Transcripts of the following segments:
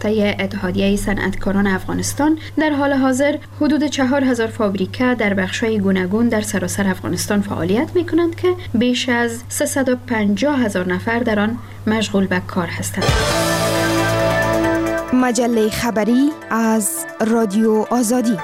گفته اتحادیه صنعتکاران افغانستان، در حال حاضر حدود 4000 فابریکه در بخش‌های گوناگون در سراسر افغانستان فعالیت می‌کنند که بیش از 350,000 نفر در آن مشغول به کار هستند. مجله خبری از رادیو آزادی.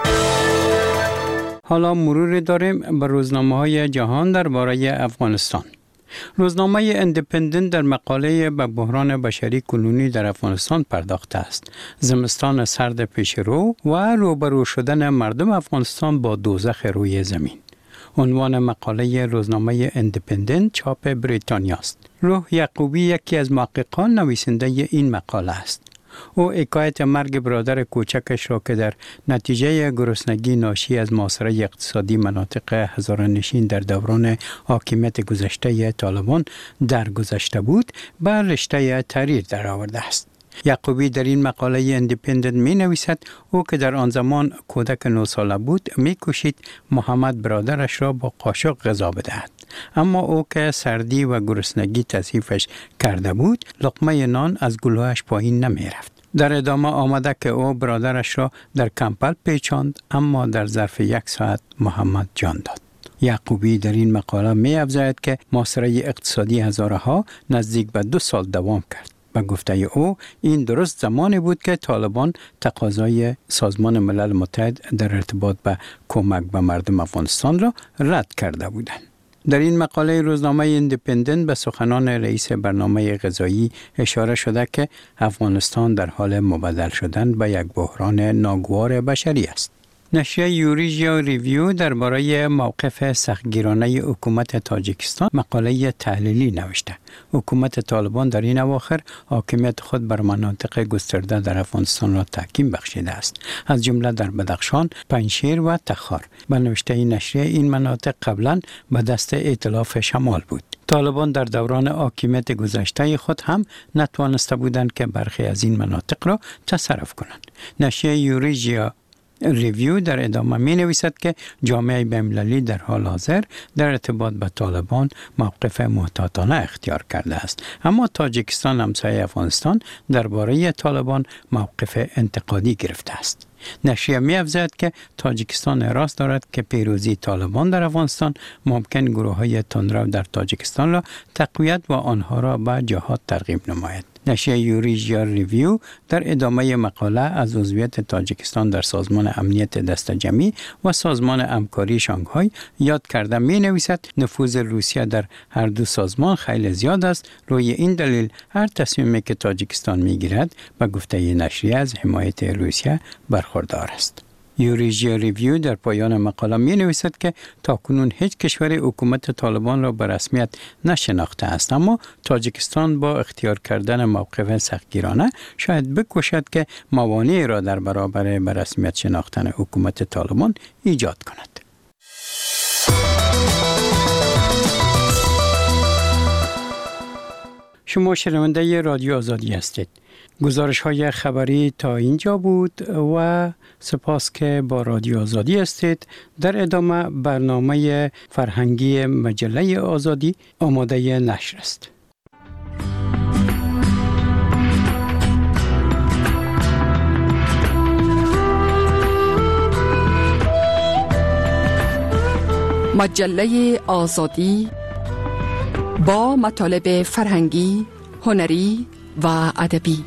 حالا مروری داریم به روزنامه‌های جهان درباره افغانستان. روزنامه اندیپندنت در مقاله به بحران بشری کنونی در افغانستان پرداخته است. زمستان سرد پیش رو و روبرو شدن مردم افغانستان با دوزخ روی زمین. عنوان مقاله روزنامه اندیپندنت چاپ بریتانیا است. روح یعقوبی یکی از محققان نویسنده این مقاله است. او حکایت مرگ برادر کوچکش را که در نتیجه گرسنگی ناشی از محاصره اقتصادی مناطق هزاره‌نشین در دوران حاکمیت گذشته طالبان درگذشته بود به رشته تحریر درآورده است. یعقوبی در این مقاله اندیپندنت می نویسد او که در آن زمان کودک 9 ساله بود می کوشید محمد برادرش را با قاشق غذا بدهد، اما او که سردی و گرسنگی تصیفش کرده بود لقمه نان از گلویش پایین نمی رفت. در ادامه آمده که او برادرش را در کمپل پیچاند، اما در ظرف 1 ساعت محمد جان داد. یعقوبی در این مقاله می افزاید که محاصره اقتصادی هزارها نزدیک به 2 سال دوام کرد. به گفته او این درست زمانی بود که طالبان تقاضای سازمان ملل متحد در ارتباط به کمک به مردم افغانستان را رد کرده بودند. در این مقاله روزنامه اندیپندنت به سخنان رئیس برنامه غذایی اشاره شده که افغانستان در حال مبدل شدن به یک بحران ناگوار بشری است. نشریه یوریژیا ریویو درباره موقف سختگیرانه حکومت تاجیکستان مقاله تحلیلی نوشته. حکومت طالبان در این اواخر حاکمیت خود بر مناطق گسترده در افغانستان را تحکیم بخشیده است، از جمله در بدخشان، پنجشیر و تخار. به نوشته این نشریه این مناطق قبلا به دست ائتلاف شمال بود. طالبان در دوران حاکمیت گذشته خود هم نتوانسته بودند که برخی از این مناطق را تصرف کنند. نشریه یوریژیا ریویو در ادامه می نویسد که جامعه بین‌المللی در حال حاضر در ارتباط به طالبان موقف محتاطانه اختیار کرده است، اما تاجیکستان همسایه افغانستان درباره طالبان موقف انتقادی گرفته است. نشریه می افزاید که تاجیکستان اعتراض دارد که پیروزی طالبان در افغانستان ممکن گروه‌های تندرو در تاجیکستان را تقویت و آنها را به جهاد ترغیب نماید. نشریه یوریژیا ریویو در ادامه مقاله از عضویت تاجیکستان در سازمان امنیت دست جمعی و سازمان همکاری شانگهای یاد کرده می نویسد نفوذ روسیه در هر دو سازمان خیلی زیاد است. روی این دلیل هر تصمیمی که تاجیکستان می گیرد به گفته نشریه از حمایت روسیه برخوردار است. یوریژیا ریویو در پایان مقاله می نویسد که تاکنون هیچ کشور حکومت طالبان را به رسمیت نشناخته است، اما تاجیکستان با اختیار کردن موقف سختگیرانه شاید بکوشد که موانعی را در برابر به رسمیت شناختن حکومت طالبان ایجاد کند. شما شنونده رادیو آزادی هستید. گزارش‌های خبری تا اینجا بود و سپاس که با رادیو آزادی هستید. در ادامه برنامه فرهنگی مجله آزادی آماده نشر است. مجله آزادی با مطالب فرهنگی، هنری و ادبی.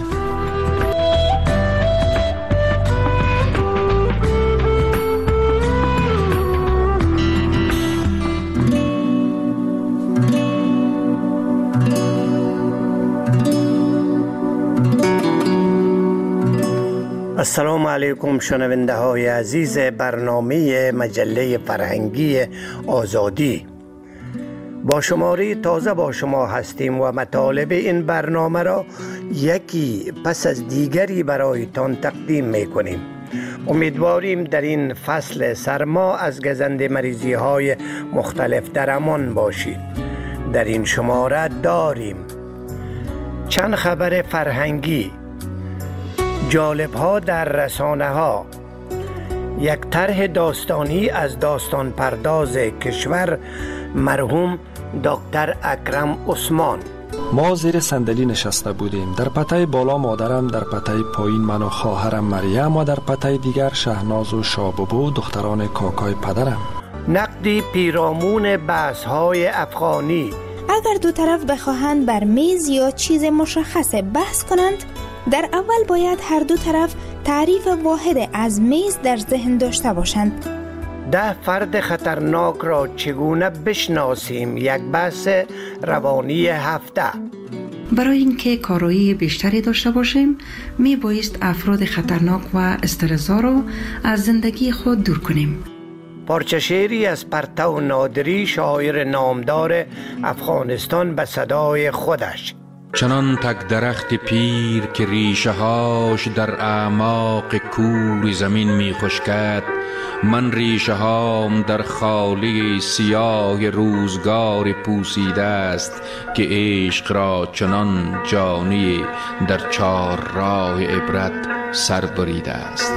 السلام علیکم شنونده های عزیز برنامه مجله فرهنگی آزادی. با شماره تازه با شما هستیم و مطالب این برنامه را یکی پس از دیگری برایتان تقدیم میکنیم. امیدواریم در این فصل سرما از گزنده مریضی های مختلف در امان باشید. در این شماره داریم چند خبر فرهنگی، جالب ها در رسانه ها، یک طرح داستانی از داستان پرداز کشور مرحوم دکتر اکرم عثمان ما زیر صندلی نشسته بودیم. در پته بالا مادرم، در پته پایین من و خواهرم مریم و در پته دیگر شهناز و شاببو دختران کاکای پدرم. نقدی پیرامون بحث‌های افغانی. اگر دو طرف بخواهند بر میز یا چیز مشخص بحث کنند، در اول باید هر دو طرف تعریف واحد از میز در ذهن داشته باشند. 10 فرد خطرناک را چگونه بشناسیم، یک بحث روانی هفته. برای اینکه کارایی بیشتری داشته باشیم می بایست افراد خطرناک و استرس‌زا را از زندگی خود دور کنیم. پارچه شعری از پرتو نادری، شاعر نامدار افغانستان، به صدای خودش. چنان تک درخت پیر که ریشه هاش در اعماق کور زمین می خشکد، من ریشه هام در خالی سیاه روزگار پوسیده است که عشق را چنان جانی در 4 راه عبرت سر بریده است.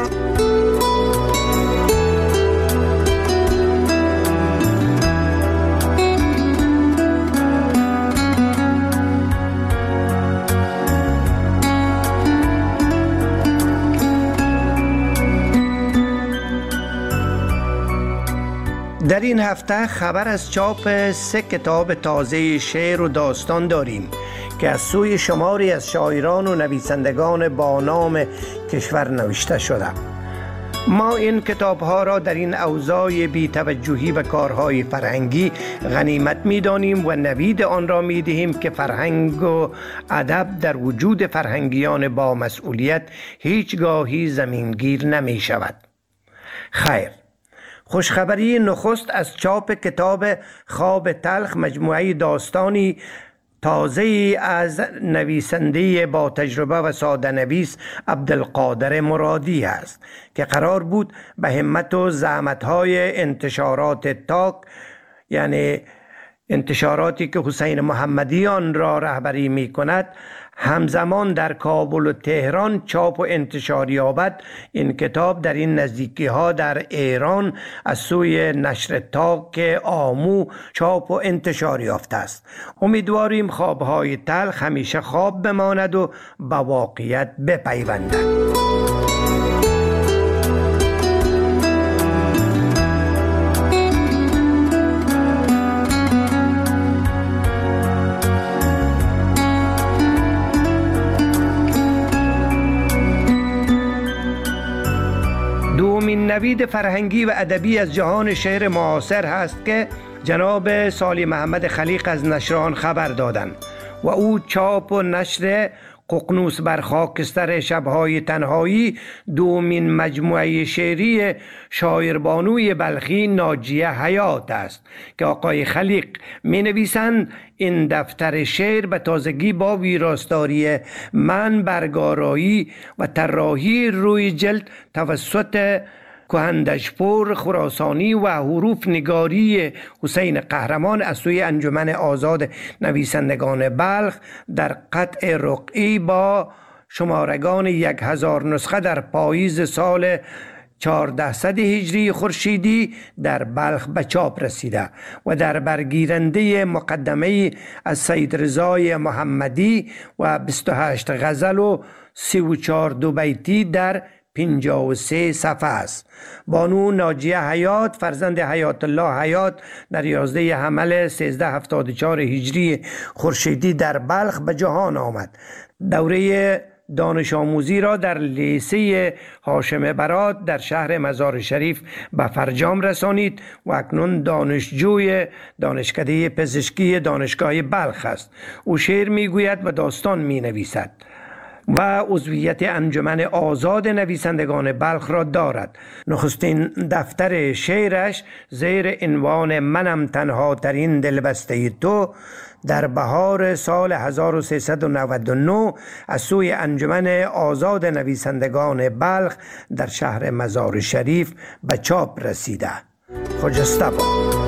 در این هفته خبر از چاپ 3 کتاب تازه شعر و داستان داریم که از سوی شماری از شاعران و نویسندگان با نام کشور نوشته شده. ما این کتاب‌ها را در این اوضاع بی‌توجهی به کارهای فرهنگی غنیمت می‌دانیم و نوید آن را می‌دهیم که فرهنگ و ادب در وجود فرهنگیان با مسئولیت هیچگاهی زمینگیر نمی‌شود. خیر، خوشخبری نخست از چاپ کتاب خواب تلخ، مجموعه داستانی تازه از نویسنده با تجربه و ساده نویس عبدالقادر مرادی است که قرار بود به همت و زحمت‌های انتشارات تاک، یعنی انتشاراتی که حسین محمدی آن را رهبری می کند، همزمان در کابل و تهران چاپ و انتشار یابد. این کتاب در این نزدیکی ها در ایران از سوی نشر تاک آمو چاپ و انتشار یافته است. امیدواریم خوابهای تلخ همیشه خواب بماند و به واقعیت بپیوندد. دومین نوید فرهنگی و ادبی از جهان شعر معاصر هست که جناب سالی محمد خلیق از نشران خبر دادند و او چاپ و نشر ققنوس بر خاکستر شبهای تنهایی، دومین مجموعه شعری شاعربانوی بلخی ناجیه حیات است که آقای خلیق می نویسند این دفتر شعر به تازگی با ویراستاری من، برگارایی و طراحی روی جلد توسط کهندشپور خراسانی و حروف نگاری حسین قهرمان از سوی انجمن آزاد نویسندگان بلخ در قطع رقعی با شمارگان 1000 نسخه در پاییز سال 1400 هجری خورشیدی در بلخ به چاپ رسیده و در برگیرنده مقدمه از سید رضای محمدی و 28 غزل و 34 دوبیتی در 53 صفحه است. بانو ناجیه حیات فرزند حیات الله حیات در 11 حمل 1374 هجری خورشیدی در بلخ به جهان آمد. دوره دانش آموزی را در لیسه هاشم برات در شهر مزار شریف به فرجام رسانید و اکنون دانشجوی دانشکده پزشکی دانشگاه بلخ است. او شعر میگوید و داستان می نویسد و عضویت انجمن آزاد نویسندگان بلخ را دارد. نخستین دفتر شعرش زیر عنوان منم تنها ترین دلبسته تو در بهار سال 1399 از سوی انجمن آزاد نویسندگان بلخ در شهر مزار شریف به چاپ رسیده. خجسته باد.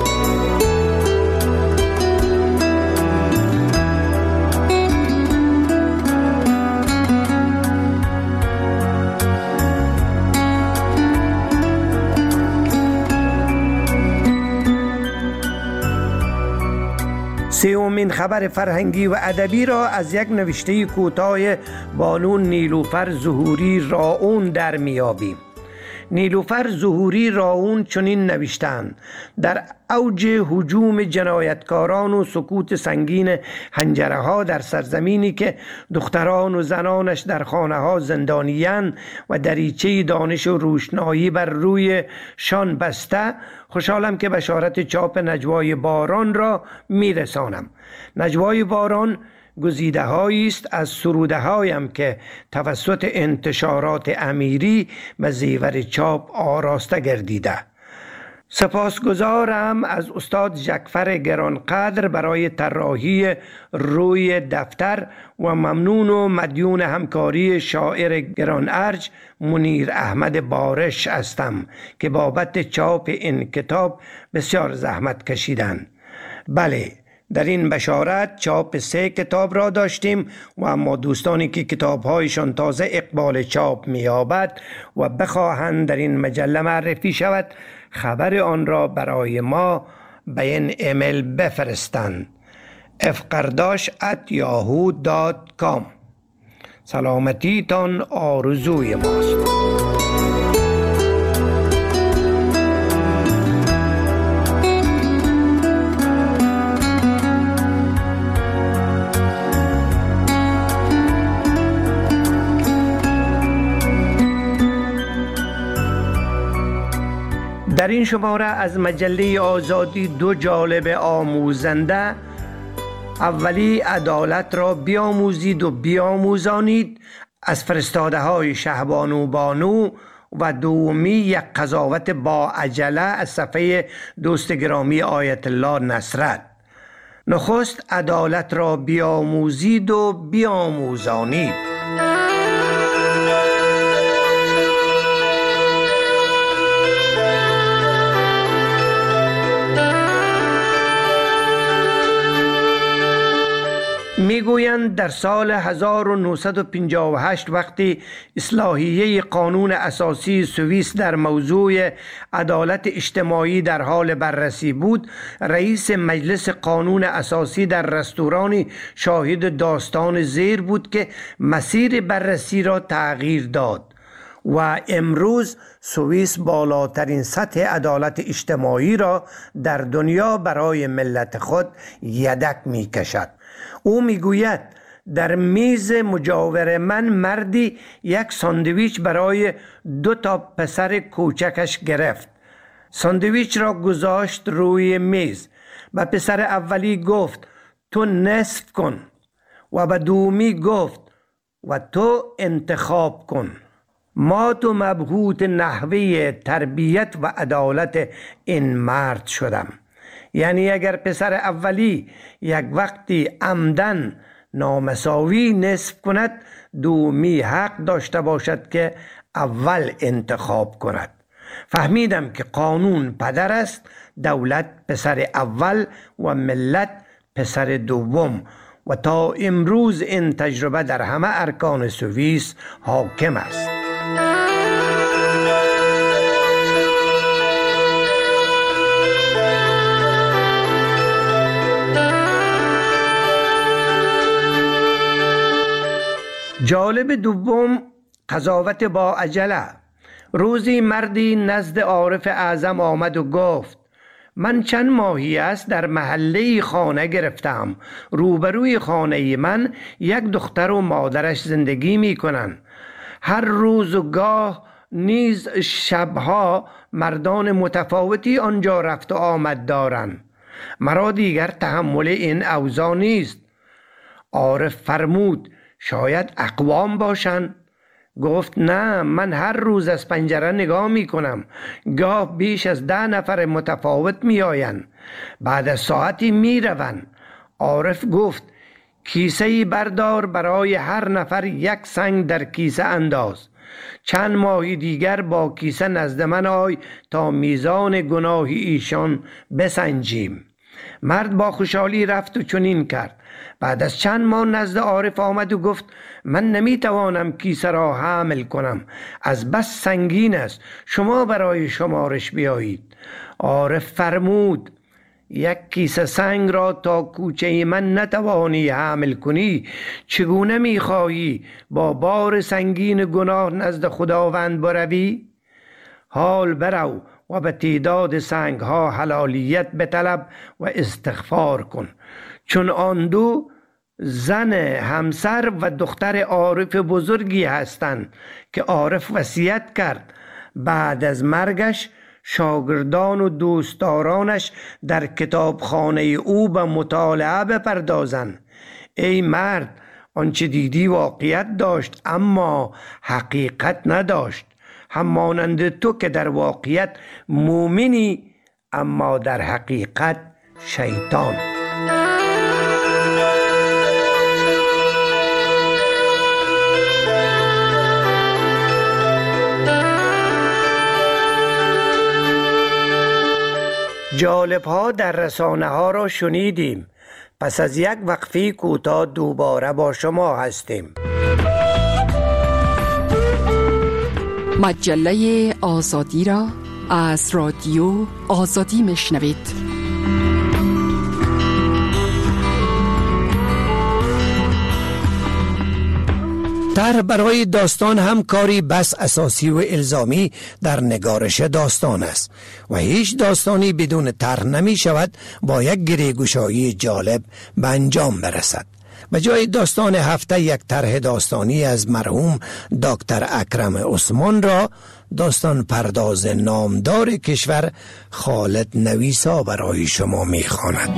سومین دومین خبر فرهنگی و ادبی را از یک نوشته کوتاه بانو نیلوفر ظهوری راون در میابیم. نیلوفر ظهوری راون چنین نوشتند: در اوج هجوم جنایتکاران و سکوت سنگین حنجره ها در سرزمینی که دختران و زنانش در خانه ها زندانیان و دریچه دانش و روشنایی بر روی شان بسته، خوشحالم که بشارت چاپ نجوای باران را میرسانم. نجوای باران گزیده هایی است از سروده هایم که توسط انتشارات امیری به زیور چاپ آراسته گردیده. سپاسگزارم از استاد جعفر گرانقدر برای طراحی روی دفتر و ممنون و مدیون همکاری شاعر گران ارج منیر احمد بارش هستم که بابت چاپ این کتاب بسیار زحمت کشیدند. بله، در این بشارت چاپ 3 کتاب را داشتیم و اما دوستانی که کتاب‌هایشان تازه اقبال چاپ می‌یابد و بخواهند در این مجله معرفی شود، خبر آن را برای ما به این ایمیل بفرستند: fqardash@yahoo.com. سلامتیتان آرزوی ماست. در این شماره از مجله آزادی 2 جالب آموزنده: اولی عدالت را بیاموزید و بیاموزانید از فرستاده های شهبانو بانو و دومی یک قضاوت با عجله از صفحه دوست گرامی آیت الله نصرت. نخست عدالت را بیاموزید و بیاموزانید. میگویند در سال 1958 وقتی اصلاحیه قانون اساسی سوئیس در موضوع عدالت اجتماعی در حال بررسی بود، رئیس مجلس قانون اساسی در رستورانی شاهد داستان زیر بود که مسیر بررسی را تغییر داد و امروز سوئیس بالاترین سطح عدالت اجتماعی را در دنیا برای ملت خود یدک می کشد. او میگوید در میز مجاور من مردی یک ساندویچ برای 2 پسر کوچکش گرفت. ساندویچ را گذاشت روی میز. به پسر اولی گفت تو نصف کن و به دومی گفت و تو انتخاب کن. ما تو مبهوت نحوه تربیت و عدالت این مرد شدم. یعنی اگر پسر اولی یک وقتی عمدن نامساوی نصف کند، دومی حق داشته باشد که اول انتخاب کند. فهمیدم که قانون پدر است، دولت پسر اول و ملت پسر دوم و تا امروز این تجربه در همه ارکان سوئیس حاکم است. جالب دوم، قضاوت با عجله. روزی مردی نزد عارف اعظم آمد و گفت من چند ماهی است در محله خانه گرفتم. روبروی خانه من یک دختر و مادرش زندگی می کنند. هر روز و گاه نیز شبها مردان متفاوتی آنجا رفت و آمد دارند. مرا دیگر تحمل این اوضاع نیست. عارف فرمود شاید اقوام باشند. گفت نه، من هر روز از پنجره نگاه می کنم. گاه بیش از 10 نفر متفاوت می آیند. بعد از ساعتی می روند. عارف گفت کیسه‌ای بردار، برای هر نفر 1 سنگ در کیسه انداز. چند ماه دیگر با کیسه نزد من آی تا میزان گناه ایشان بسنجیم. مرد با خوشحالی رفت و چنین کرد. بعد از چند ماه نزد عارف آمد و گفت من نمیتوانم کیسه را حمل کنم، از بس سنگین است، شما برای شمارش بیایید. عارف فرمود یک کیسه سنگ را تا کوچه من نتوانی حمل کنی، چگونه می‌خواهی با بار سنگین گناه نزد خداوند بروی؟ حال برو و به تعداد سنگ ها حلالیت بطلب و استغفار کن، چون آن دو زن همسر و دختر عارف بزرگی هستند که عارف وصیت کرد بعد از مرگش شاگردان و دوستدارانش در کتابخانه او به مطالعه بپردازند. ای مرد، آنچه دیدی واقعیت داشت اما حقیقت نداشت، همانند تو که در واقعیت مومنی اما در حقیقت شیطان. جالب ها در رسانه ها را شنیدیم. پس از یک وقفه کوتاه دوباره با شما هستیم. مجله آزادی را از رادیو آزادی میشنوید. طرح برای داستان هم کاری بس اساسی و الزامی در نگارش داستان است و هیچ داستانی بدون طرح نمی شود با یک گریه‌گشایی جالب به انجام برسد. به جای داستان هفته یک طرح داستانی از مرحوم دکتر اکرم عثمان را داستان پرداز نامدار کشور خالد نویسا برای شما می خواند.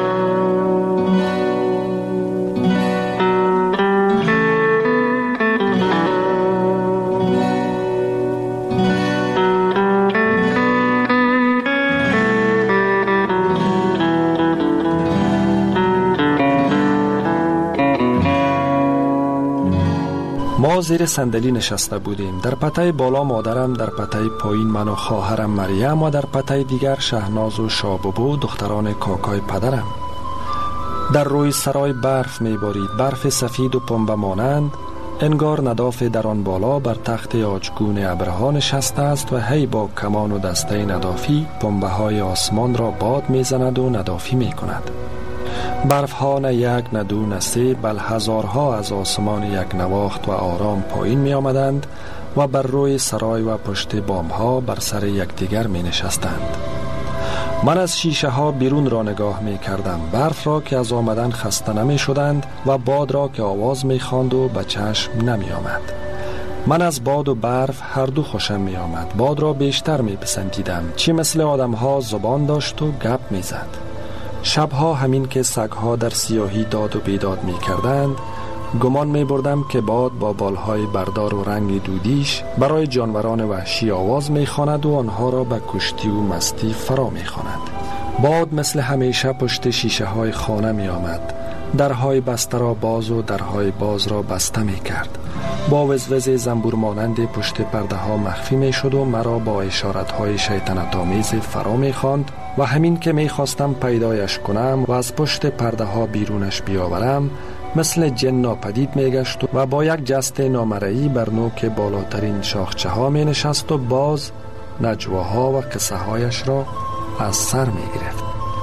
ما زیر صندلی نشسته بودیم. در پته بالا مادرم، در پته پایین من و خواهرم مریم و در پته دیگر شهناز و شاببو دختران کاکای پدرم. در روی سرای برف میبارید، برف سفید و پنبه مانند، انگار نداف در آن بالا بر تخت آجگون ابرها نشسته است و هی با کمان و دسته ندافی پنبه های آسمان را باد میزند و ندافی میکند. برف ها نه یک نه دو نه سه بل هزارها از آسمان یک نواخت و آرام پایین می آمدند و بر روی سرای و پشت بام ها بر سر یکدیگر می نشستند. من از شیشه ها بیرون را نگاه می کردم، برف را که از آمدن خسته نمی شدند و باد را که آواز می خواند و به چشم نمی آمد. من از باد و برف هر دو خوشم می آمد. باد را بیشتر می پسندیدم، چی مثل آدم ها زبان داشت و گپ می زد. شبها همین که سگها در سیاهی داد و بیداد می کردند، گمان می بردم که باد با بالهای بردار و رنگ دودیش برای جانوران وحشی آواز می خواند و آنها را به کشتی و مستی فرا می خواند. باد مثل همیشه پشت شیشه های خانه می آمد، درهای بسته را باز و درهای باز را بسته می کرد. با وزوز زنبور مانند پشت پرده ها مخفی می شد و مرا با اشارت های شیطنت آمیز فرا می خواند و همین که می خواستم پیدایش کنم و از پشت پرده ها بیرونش بیاورم، مثل جن ناپدید می گشت و با یک جست نامرئی بر نوک بالاترین شاخچه ها می نشست و باز نجواها و قصه هایش را از سر می گرفت.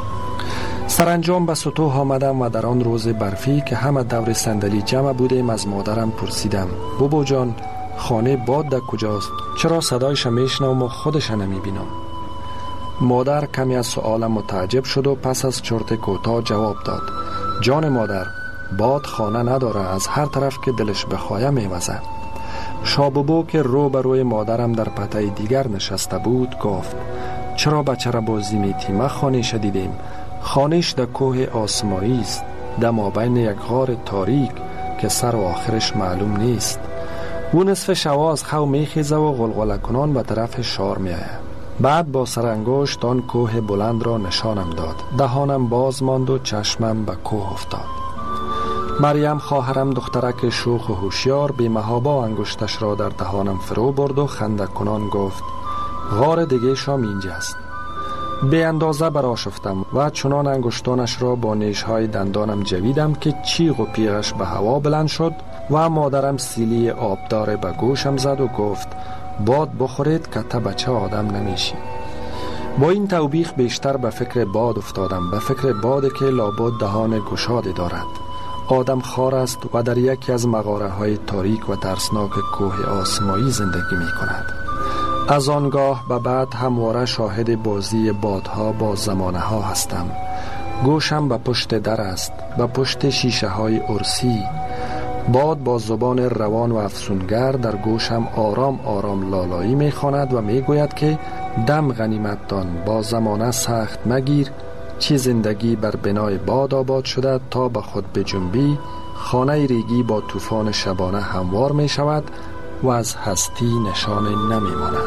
سرانجام به سطوح آمدم و در آن روز برفی که همه دور صندلی جمع بودیم از مادرم پرسیدم: بابا جان، خانه باد در کجاست؟ چرا صدایش میشنوم و خودش نمی بینم؟ مادر کمی از سؤالم متعجب شد و پس از چرت کوتاه جواب داد: جان مادر، باد خانه نداره، از هر طرف که دلش بخواه میوزه. شاببو که رو به روی مادرم در پته دیگر نشسته بود گفت: چرا بچه را با زیمیتیمه خانهش دیدیم؟ خانهش در کوه آسمایی است، در مابین یک غار تاریک که سر و آخرش معلوم نیست. او نصف شوا از خو میخیزه و غلغله کنان به طرف شار میآید. بعد با سرانگشت آن کوه بلند را نشانم داد. دهانم باز ماند و چشمم به کوه افتاد. مریم خواهرم دخترک شوخ و هوشیار بی محابا انگشتش را در دهانم فرو برد و خنده کنان گفت: غار دیگه شام اینجاست. به اندازه برآشفتم و چنان انگشتانش را با نیشهای دندانم جویدم که چیغ و پیغش به هوا بلند شد و مادرم سیلی آبدار به گوشم زد و گفت: باد بخورید که تا بچه آدم نمیشی. با این توبیخ بیشتر به فکر باد افتادم، به فکر بادی که لابد دهان گشاده دارد. آدم خار است و در یکی از مغاره های تاریک و ترسناک کوه آسمایی زندگی می کند. از آنگاه به بعد همواره شاهد بازی بادها با زمانه ها هستم. گوشم به پشت در است، به پشت شیشه های ارسی. باد با زبان روان و افسونگر در گوشم آرام آرام لالایی می خواند و می گوید که دم غنیمت دان، با زمانه سخت مگیر، چی زندگی بر بنای باد آباد شده تا به خود بجنبی، خانه ریگی با طوفان شبانه هموار می شود و از هستی نشان نمی ماند.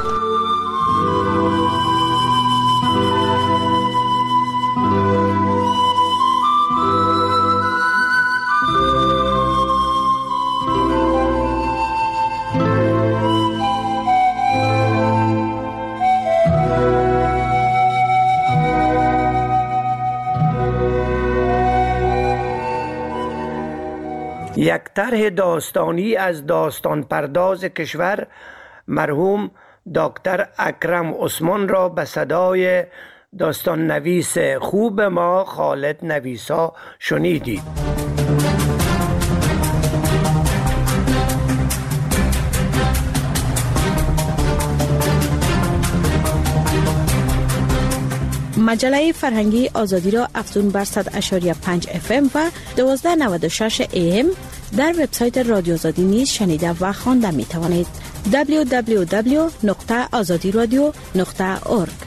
یک طرح داستانی از داستان پرداز کشور مرحوم دکتر اکرم عثمان را به صدای داستان نویس خوب ما خالد نویسا شنیدید. مجله فرهنگی آزادی را افزون بر 100.5 FM و 1296 AM در وبسایت رادیو آزادی نیز شنیده و خوانده می توانید. www.azadiradio.org.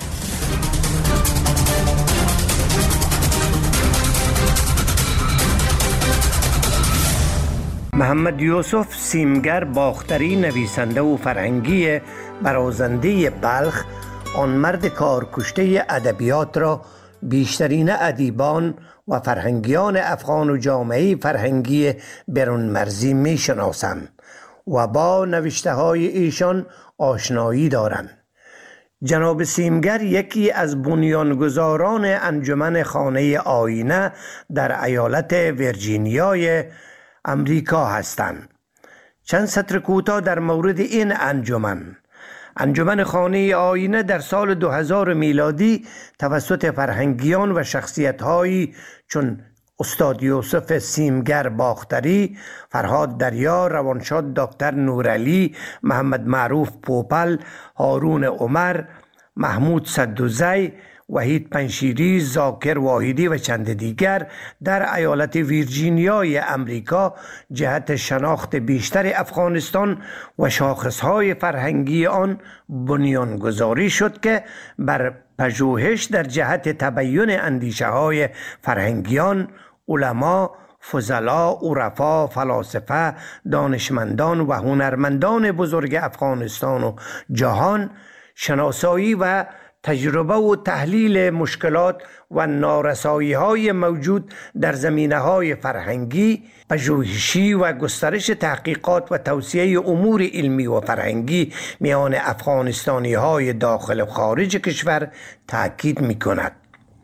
محمد یوسف سیمگر باختری، نویسنده و فرهنگی برازنده بلخ، آن مرد کارکشته ادبیات را بیشترین ادیبان و فرهنگیان افغان و جامعه فرهنگی برون مرزی می شناسند و با نوشته های ایشان آشنایی دارند. جناب سیمگر یکی از بنیانگذاران انجمن خانه آینه در ایالت ویرجینیای امریکا هستند. چند سطر کوتاه در مورد این انجمن خانه آینه در سال 2000 میلادی توسط فرهنگیان و شخصیت‌هایی چون استاد یوسف سیمگر باختری، فرهاد دریا، روانشاد دکتر نورعلی، محمد معروف پوپل، هارون عمر، محمود صدوزی، وحید پنشیری، زاکر واحدی و چند دیگر در ایالت ویرجینیای امریکا جهت شناخت بیشتر افغانستان و شاخصهای فرهنگی آن بنیانگذاری شد که بر پژوهش در جهت تبیین اندیشه های فرهنگیان، علما، فضلا، عرفا، فلاسفه، دانشمندان و هنرمندان بزرگ افغانستان و جهان شناسایی و تجربه و تحلیل مشکلات و نارسایی‌های موجود در زمینه‌های فرهنگی، پژوهشی و گسترش تحقیقات و توسعه امور علمی و فرهنگی میان افغانستانی‌های داخل و خارج کشور تأکید می‌کند.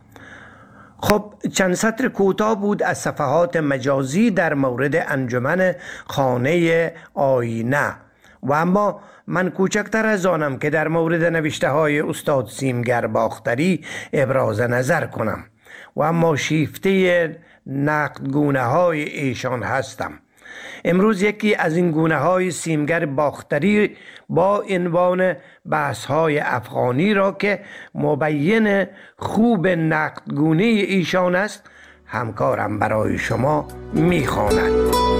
خب چند سطر کوتاه بود از صفحات مجازی در مورد انجمن خانه آینه و اما من کوچکتر از آنم که در مورد نوشته های استاد سیمگر باختری ابراز نظر کنم و اما شیفته نقدگونه های ایشان هستم. امروز یکی از این گونه های سیمگر باختری با عنوان بحث های افغانی را که مبین خوب نقدگونه ایشان است همکارم برای شما میخواند.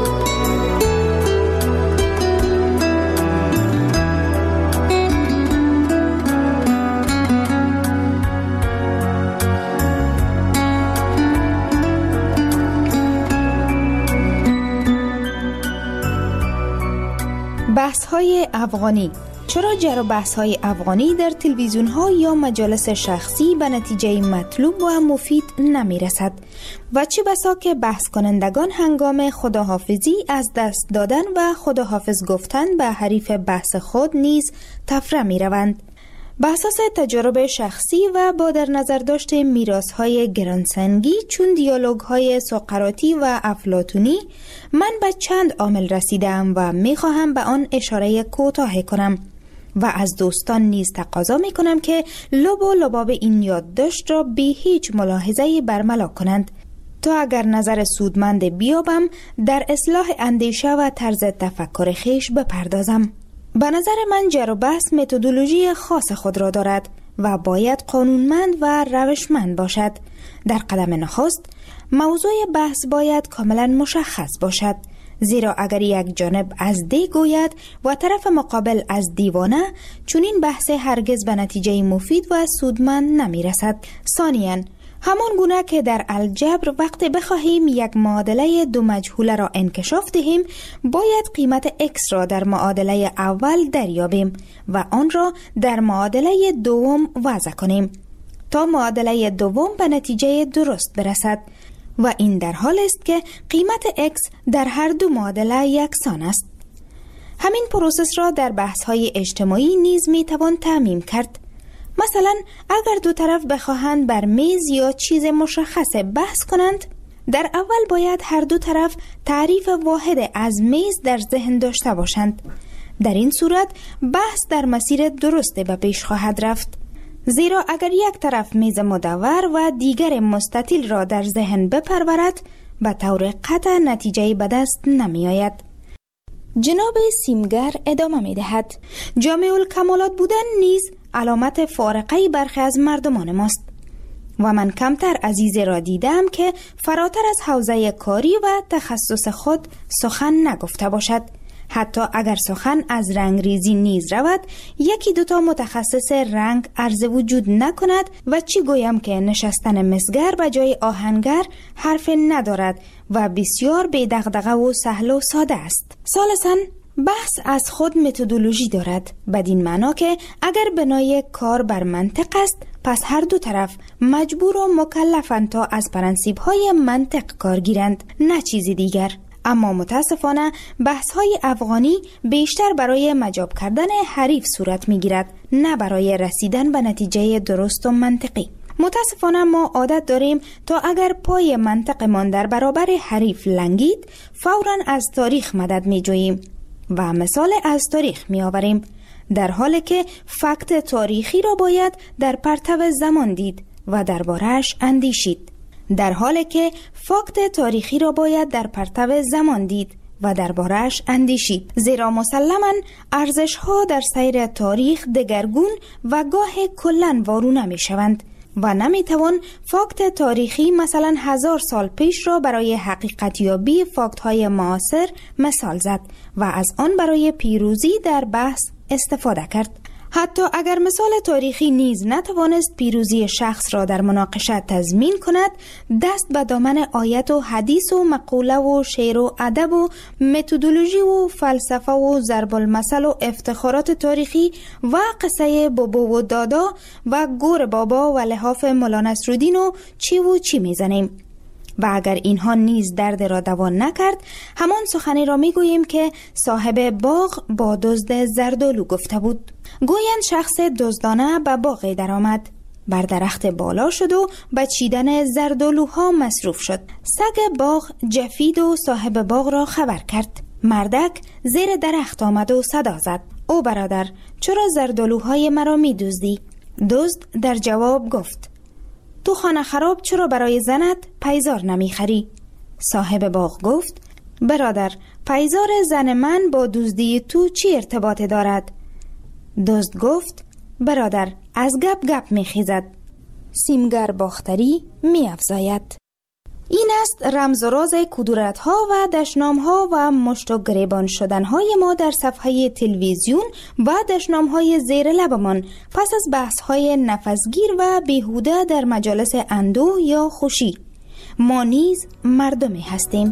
بحث‌های افغانی. چرا جر و بحث‌های افغانی در تلویزیون‌ها یا مجالس شخصی به نتیجه مطلوب و مفید نمی‌رسد و چه بسا که بحث کنندگان هنگام خداحافظی از دست دادن و خداحافظ گفتن به حریف بحث خود نیز تفره می‌روند. به اساس تجربه شخصی و با در نظر داشت میراث‌های گرانسنگی چون دیالوگ‌های سقراطی و افلاطونی، من به چند عامل رسیدم و می‌خواهم به آن اشاره کوتاه کنم و از دوستان نیز تقاضا می کنم که لب و لباب این یادداشت را بی هیچ ملاحظه‌ای برملا کنند تا اگر نظر سودمند بیابم در اصلاح اندیشه و طرز تفکر خیش بپردازم. به نظر من جر و بحث متدولوژی خاص خود را دارد و باید قانونمند و روشمند باشد. در قدم نخست موضوع بحث باید کاملا مشخص باشد، زیرا اگر یک جانب از دی گوید و طرف مقابل از دیوانه، چون این بحث هرگز به نتیجه مفید و سودمند نمی رسد. ثانیاً، همان گونه که در الجبر وقتی بخواهیم یک معادله دو مجهوله را انکشاف دهیم، باید قیمت x را در معادله اول دریابیم و آن را در معادله دوم وضع کنیم تا معادله دوم به نتیجه درست برسد و این در حال است که قیمت x در هر دو معادله یکسان است. همین پروسس را در بحث‌های اجتماعی نیز می‌توان تعمیم کرد. مثلا اگر دو طرف بخواهند بر میز یا چیز مشخص بحث کنند، در اول باید هر دو طرف تعریف واحد از میز در ذهن داشته باشند. در این صورت بحث در مسیر درستی به پیش خواهد رفت، زیرا اگر یک طرف میز مدور و دیگر مستطیل را در ذهن بپرورد، به طور قطع نتیجه به دست نمی آید. جناب سیمگر ادامه می دهد: جامع الکمالات بودن نیز علامت فارقه برخی از مردمان ماست و من کمتر عزیزی را دیدم که فراتر از حوزه کاری و تخصص خود سخن نگفته باشد. حتی اگر سخن از رنگ ریزی نیز رود، یکی دوتا متخصص رنگ عرض وجود نکند و چی گویم که نشستن مسگر به جای آهنگر حرف ندارد و بسیار بی دغدغه و سهل و ساده است. ثالثاً، بحث از خود متدولوژی دارد، بدین معنا که اگر بنای کار بر منطق است، پس هر دو طرف مجبور و مکلفند تا از پرنسیب‌های منطق کار گیرند، نه چیزی دیگر. اما متاسفانه بحث‌های افغانی بیشتر برای مجاب کردن حریف صورت می‌گیرد، نه برای رسیدن به نتیجه درست و منطقی. متاسفانه ما عادت داریم تا اگر پای منطقمان در برابر حریف لنگید، فوراً از تاریخ مدد می‌جوییم و مثال از تاریخ می‌آوریم، در حالی که فکت تاریخی را باید در پرتو زمان دید و درباره‌اش اندیشید. زیرا مسلماً ارزش‌ها در سیر تاریخ دگرگون و گاه کلاً وارونه می‌شوند و نمی‌توان فاکت تاریخی مثلا 1000 سال پیش را برای حقیقتیابی فاکت‌های معاصر مثال زد و از آن برای پیروزی در بحث استفاده کرد. حتی اگر مثال تاریخی نیز نتوانست پیروزی شخص را در مناقشه تضمین کند، دست به دامن آیت و حدیث و مقوله و شعر و ادب و متدولوژی و فلسفه و ضرب المثل و افتخارات تاریخی و قصه بابا و دادا و گور بابا و لحاف مولا نصرالدین و چی میزنیم. و اگر اینها نیز درد را دوا نکرد، همان سخنی را میگوییم که صاحب باغ با دزد زردالو گفته بود. گویند شخص دزدانه به باغ در آمد، بر درخت بالا شد و به چیدن زردالوها مصروف شد. سگ باغ جفید و صاحب باغ را خبر کرد. مردک زیر درخت آمد و صدا زد: او برادر، چرا زردالوهای مرا می دزدی؟ دزد در جواب گفت: تو خانه خراب چرا برای زنت پیزار نمی خری؟ صاحب باغ گفت: برادر، پیزار زن من با دزدی تو چی ارتباطی دارد؟ دزد گفت: برادر، از گپ می خیزد. سیمگر باختری می افزاید. این است رمز و راز کدورت‌ها و دشنام‌ها و مشت و گریبان شدن‌های ما در صفحه تلویزیون و دشنام‌های زیر لبمان پس از بحث‌های نفسگیر و بیهوده در مجالس اندوه یا خوشی. ما نیز مردمی هستیم.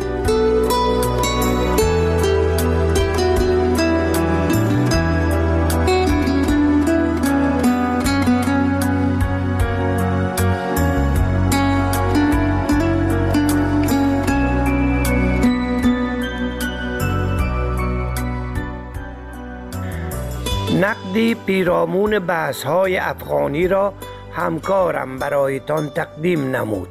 نقدی پیرامون بحث‌های افغانی را همکارم برایتان تقدیم نمود.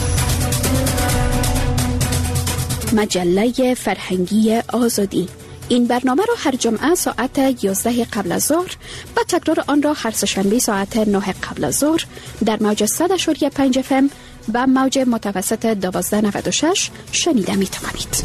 مجله فرهنگی آزادی، این برنامه را هر جمعه ساعت 11 قبل از ظهر و تکرار آن را هر سه‌شنبه ساعت 9 قبل از ظهر در موج 100.5 FM و موج متوسط 1296 شنیده می توانید.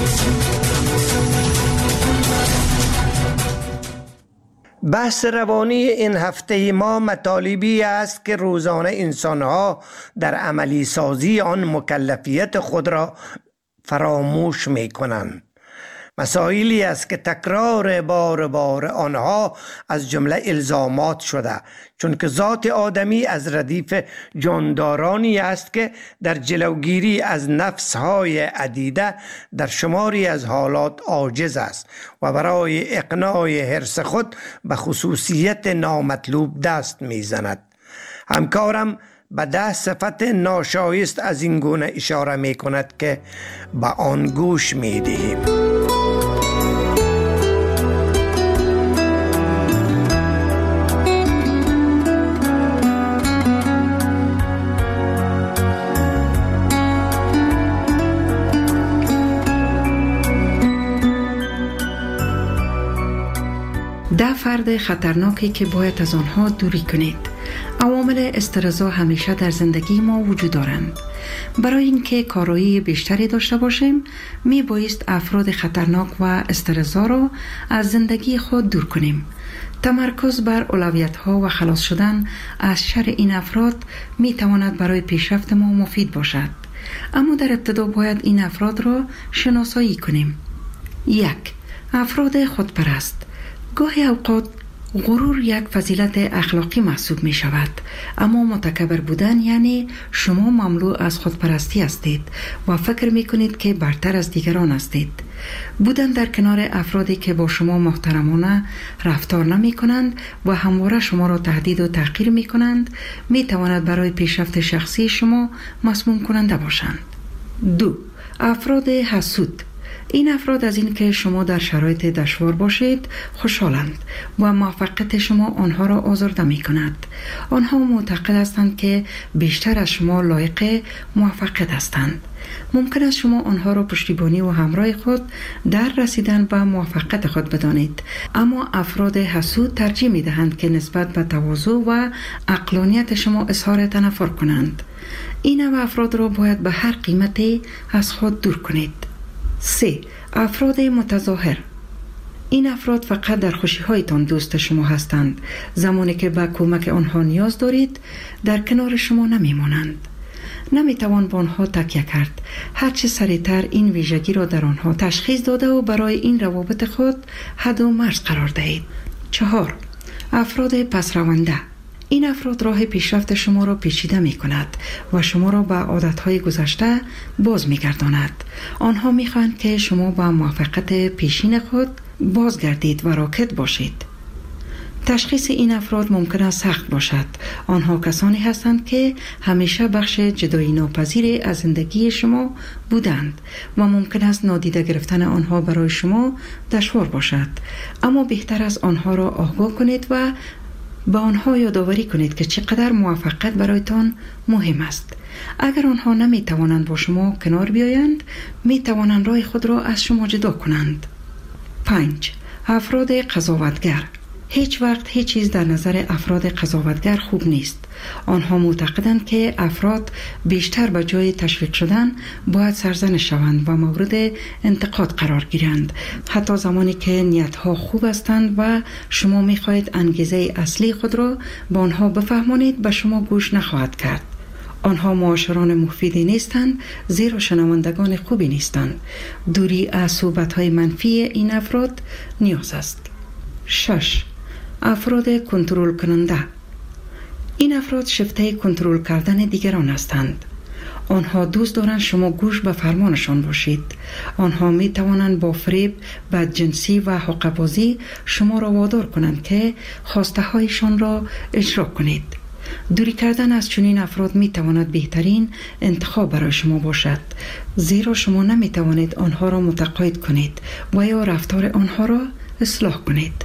بحث روانی این هفته ما مطالبی است که روزانه انسانها در عملی سازی آن مکلفیت خود را فراموش می کنند. مسائلی است که تکرار بار آنها از جمله الزامات شده، چون که ذات آدمی از ردیف جاندارانی است که در جلوگیری از نفسهای عدیده در شماری از حالات عاجز است و برای اقناع حرص خود به خصوصیت نامطلوب دست میزند. همکارم به 10 صفت ناشایست از این گونه اشاره می کند که به آن گوش می دهیم. ده فرد خطرناکی که باید از آنها دوری کنید. عوامل استرس‌ها همیشه در زندگی ما وجود دارند. برای اینکه کارایی بیشتری داشته باشیم، می بایست افراد خطرناک و استرس‌ها را از زندگی خود دور کنیم. تمرکز بر اولویت‌ها و خلاص شدن از شر این افراد می تواند برای پیشرفت ما مفید باشد. اما در ابتدا باید این افراد را شناسایی کنیم. 1. افراد خودپرست. گاهی اوقات غرور یک فضیلت اخلاقی محسوب می شود، اما متکبر بودن یعنی شما مملو از خودپرستی هستید و فکر می کنید که برتر از دیگران هستید. بودن در کنار افرادی که با شما محترمانه رفتار نمی کنند و همواره شما را تهدید و تحقیر می کنند می تواند برای پیشرفت شخصی شما مسموم کننده باشند. 2. افراد حسود. این افراد از این که شما در شرایط دشوار باشید خوشحالند و موفقیت شما آنها را آزرده می کند. آنها معتقد هستند که بیشتر از شما لایق موفقیت هستند. ممکن است شما آنها را پشتیبانی و همراه خود در رسیدن به موفقیت خود بدانید، اما افراد حسود ترجیح می دهند که نسبت به تواضع و عقلانیت شما اظهار تنفر کنند. این نوع افراد را باید به هر قیمتی از خود دور کنید. 3. افراد متظاهر. این افراد فقط در خوشی‌هایتان دوست شما هستند. زمانی که به کمک آنها نیاز دارید در کنار شما نمی‌مانند. نمی‌توان به آنها تکیه کرد. هرچه سریعتر این ویژگی را در آنها تشخیص داده و برای این روابط خود حد و مرز قرار دهید. 4. افراد پسرونده. این افراد راه پیشرفت شما را پیچیده می کند و شما را به عادتهای گذشته باز می گرداند. آنها می خواهند که شما به موفقیت پیشین خود بازگردید و راکد باشید. تشخیص این افراد ممکن است سخت باشد. آنها کسانی هستند که همیشه بخش جدایی ناپذیری از زندگی شما بودند و ممکن است نادیده گرفتن آنها برای شما دشوار باشد. اما بهتر است آنها را آگاه کنید و با آنها یادآوری کنید که چقدر موفقیت برایتان مهم است. اگر آنها نمی توانند با شما کنار بیایند، می توانند راه خود را از شما جدا کنند. 5. افراد قضاوتگر. هیچ وقت هیچ چیز در نظر افراد قضاوتگر خوب نیست. آنها معتقدند که افراد بیشتر به جای تشویق شدن باید سرزنش شوند و مورد انتقاد قرار گیرند، حتی زمانی که نیتها خوب هستند و شما می‌خواهید انگیزه اصلی خود را به آنها بفهمانید، به شما گوش نخواهد کرد. آنها معاشران مفیدی نیستند، زیرا شنوندگان خوبی نیستند. دوری از صحبت‌های منفی این افراد نیاز است. 6. افراد کنترل کننده. این افراد شیفته کنترل کردن دیگران هستند. آنها دوست دارند شما گوش به فرمانشان باشید. آنها می توانند با فریب، بدجنسی و حقه‌بازی شما را وادار کنند که خواسته هایشان را اجرا کنید. دوری کردن از چنین افراد می تواند بهترین انتخاب برای شما باشد، زیرا شما نمی توانید آنها را متقاعد کنید و یا رفتار آنها را اصلاح کنید.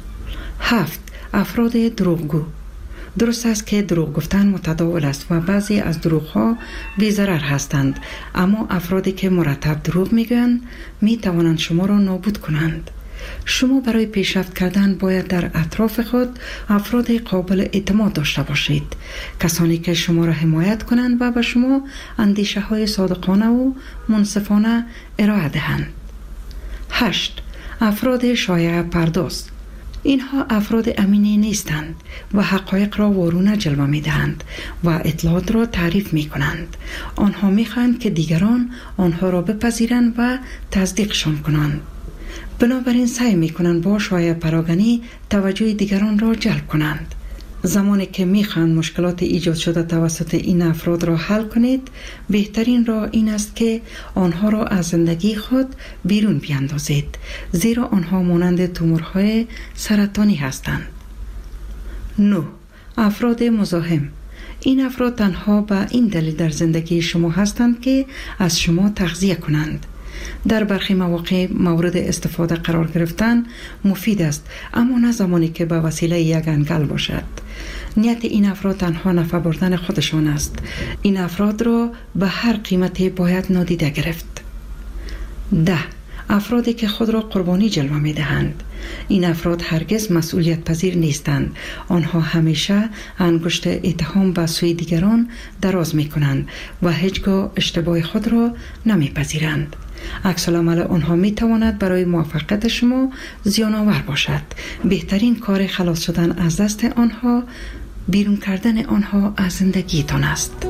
7. افراد دروغگو. درست است که دروغ گفتن متداول است و بعضی از دروغ‌ها بی‌ضرر هستند، اما افرادی که مرتب دروغ میگویند می توانند شما را نابود کنند. شما برای پیشرفت کردن باید در اطراف خود افراد قابل اعتماد داشته باشید، کسانی که شما را حمایت کنند و به شما اندیشه های صادقانه و منصفانه ارائه دهند. 8. افراد شایعه پرداز. اینها افراد امینی نیستند و حقایق را وارونه جلوه می دهند و اطلاعات را تعریف می کنند. آنها می خواهند که دیگران آنها را بپذیرند و تصدیقشان کنند. بنابراین سعی می کنند با شایعه پراکنی توجه دیگران را جلب کنند. زمانی که می خواهند مشکلات ایجاد شده توسط این افراد را حل کنید، بهترین راه این است که آنها را از زندگی خود بیرون بیاندازید، زیرا آنها مانند تومورهای سرطانی هستند. 9. افراد مزاحم. این افراد تنها به این دلیل در زندگی شما هستند که از شما تغذیه کنند. در برخی مواقع مورد استفاده قرار گرفتن مفید است، اما نه زمانی که به وسیله یک انگل باشد. نیت این افراد تنها نفع بردن خودشان است. این افراد را به هر قیمتی باید نادیده گرفت. 10. افرادی که خود را قربانی جلوه می دهند. این افراد هرگز مسئولیت پذیر نیستند. آنها همیشه انگشت اتهام به سوی دیگران دراز می کنند و هیچگاه اشتباه خود را نمی پذیرند. عکس العمل آنها می تواند برای موفقیت شما زیان آور باشد. بهترین کار خلاص شدن از دست آنها بیرون کردن آنها از زندگیتان است.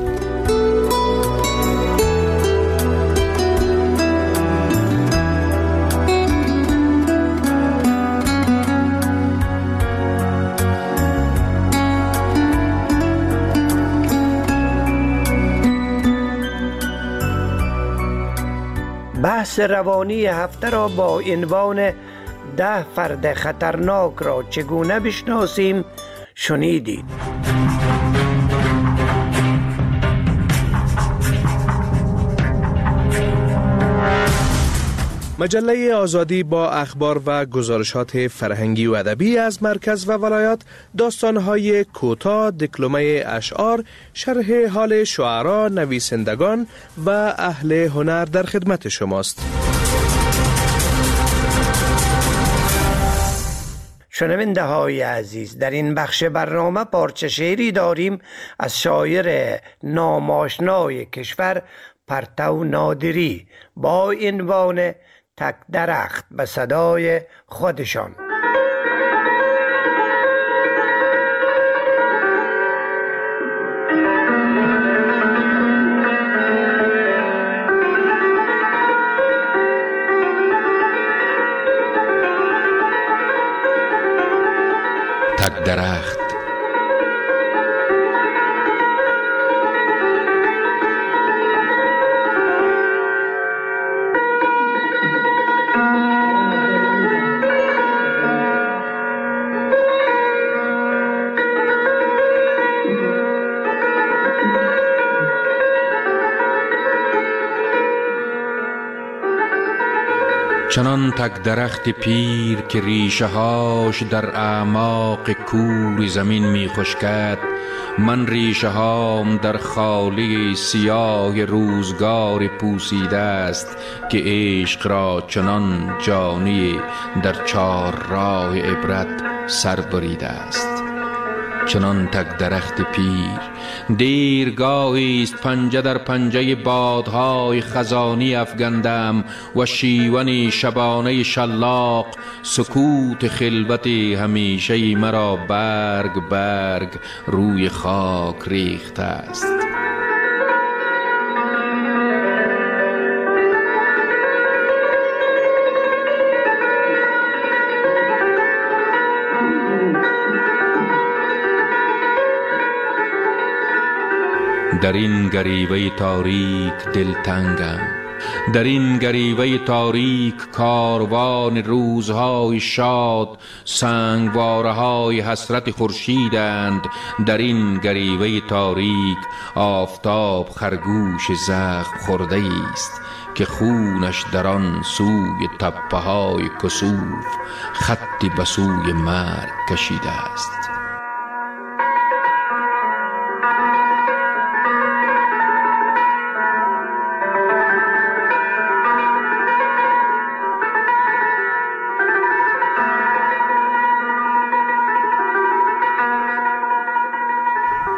بحث روانی هفته را با عنوان 10 فرد خطرناک را چگونه بشناسیم شنیدید. مجله آزادی با اخبار و گزارشات فرهنگی و ادبی از مرکز و ولایات، داستان‌های کوتاه، دکلمه اشعار، شرح حال شعرا، نویسندگان و اهل هنر در خدمت شماست. شنونده های عزیز، در این بخش برنامه پارچه شعری داریم از شاعر ناماشنای کشور پرتو نادری با عنوان تک درخت به صدای خودشان. تک درخت. چنان تک درخت پیر که ریشه هاش در اعماق کور زمین می خشکد، من ریشه هام در خالی سیاه روزگار پوسیده است که عشق را چنان جانی در چار راه عبرت سر بریده است. چنان تک درخت پیر دیرگاهی است پنجه در پنجه بادهای خزانی افگندم و شیونی شبانه شلاق سکوت خلوت همیشه مرا برگ برگ روی خاک ریخته است. در این گریوه تاریک دلتنگم، در این گریوه تاریک کاروان روزهای شاد سنگواره های حسرت خورشیدند. در این گریوه تاریک آفتاب خرگوش زخم خورده است که خونش در آن سوی تپه های کسوف خطی به سوی مرگ کشیده است.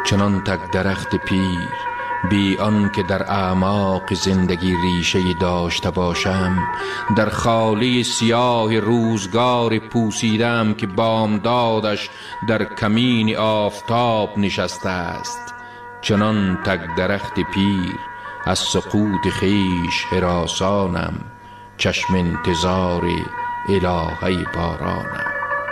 چنان تک درخت پیر بی آن که در اعماق زندگی ریشه داشته باشم، در خاله سیاه روزگار پوسیدم که بامدادش در کمین آفتاب نشسته است. چنان تک درخت پیر از سقوط خیش هراسانم، چشم انتظار الهه بارانم.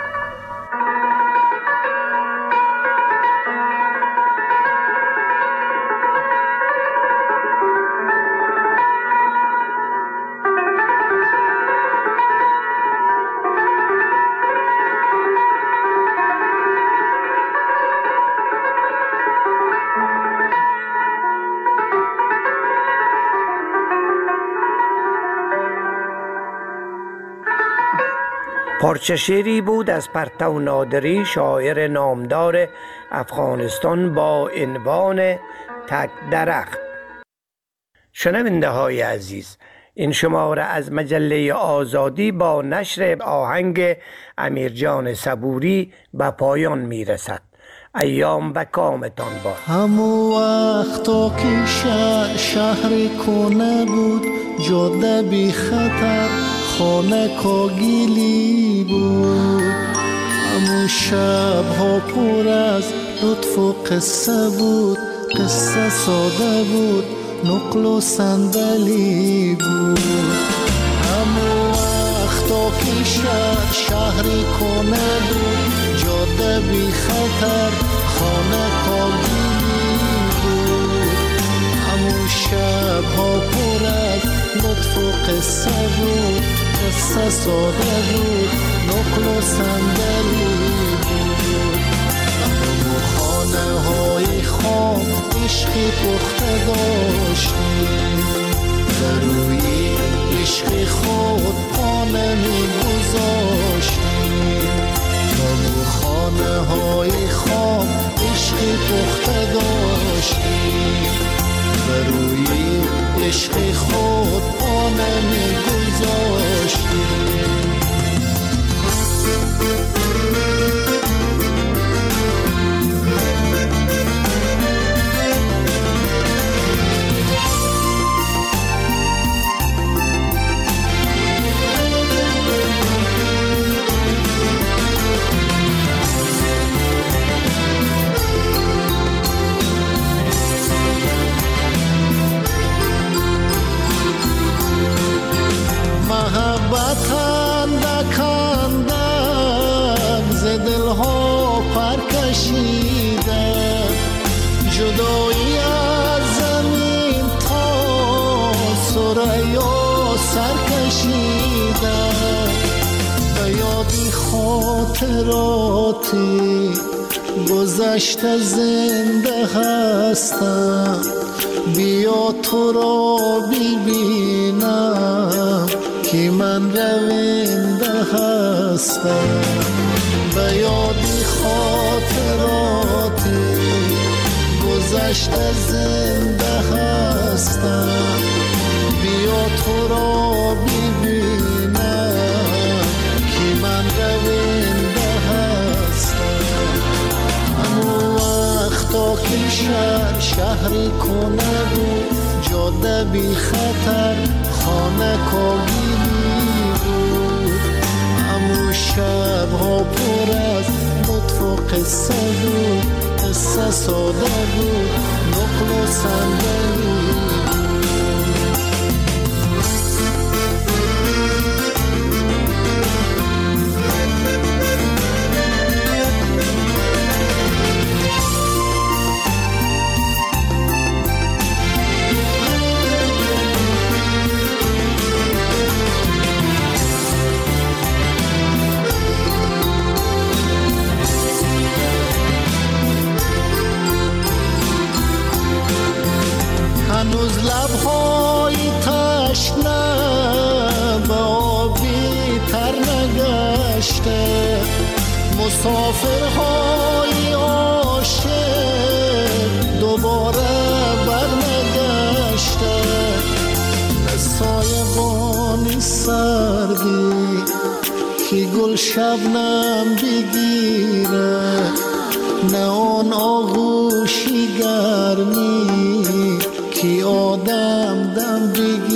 پارچه شعری بود از پرتو نادری، شاعر نامدار افغانستان با عنوان تک درخت. شنونده های عزیز، این شماره از مجله آزادی با نشر آهنگ امیرجان صبوری به پایان می رسد. ایام و کامتان باد. همو وقتا که شهر کنه بود، جاده بی خطر، خانه کاگیلی بود. همو شب ها پر از لطف و قصه بود، قصه ساده بود، نقل و صندلی بود. همو وقتا که شهر کنه بود، جاده بی خطر، خانه کاگیلی بود. همو شب ها پر از لطف و قصه بود، قصه ساده بود، نقل و صندلی بود. همو خانه های خام عشقی پخته داشتیم، در روی عشق خود پا نمی گذاشتیم. همو خانه های خام عشقی پخته داشتیم، در روی عشق خود پا نمی گذاشتیم. جدایی از زمین تا ثریا سر کشیدم، به یادی خاطراتی گذشته زنده هستم. بیا تو را ببینم که من رونده هستم. به یادی خاطراتی گذشته زنده هستم. بیا تو را ببینم که من رونده هستم. همون وقتا که شهری کنه بود، جاده بی خطر، خانه کاگیلی بود. همون شب ها پر از لطف و قصه بود، قصه ساده بود، نقل و صندلی هنوز لبهای تشنه به آبی تر نگشته. مسافرهای عاشق دوباره برنگشته. سایبانی سردی که گل شبنم بگیره، نه آن آغوشی گرمی که آدم دم بگیره.